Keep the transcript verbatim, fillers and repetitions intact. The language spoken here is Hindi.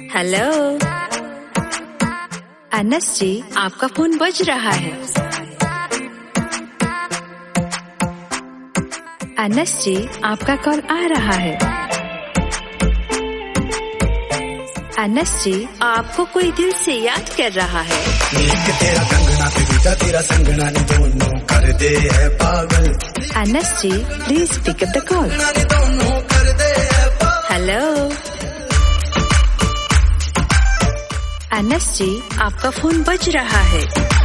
हेलो अनस जी, आपका फोन बज रहा है। अनस जी, आपका कॉल आ रहा है। अनस जी, आपको कोई दिल से याद कर रहा है। एक तेरा कंगना पे बीता तेरा संगना ने दोनों कर दे है पागल। Anas ji, please pick up the call. Hello Anas ji, आपका फोन बज रहा है।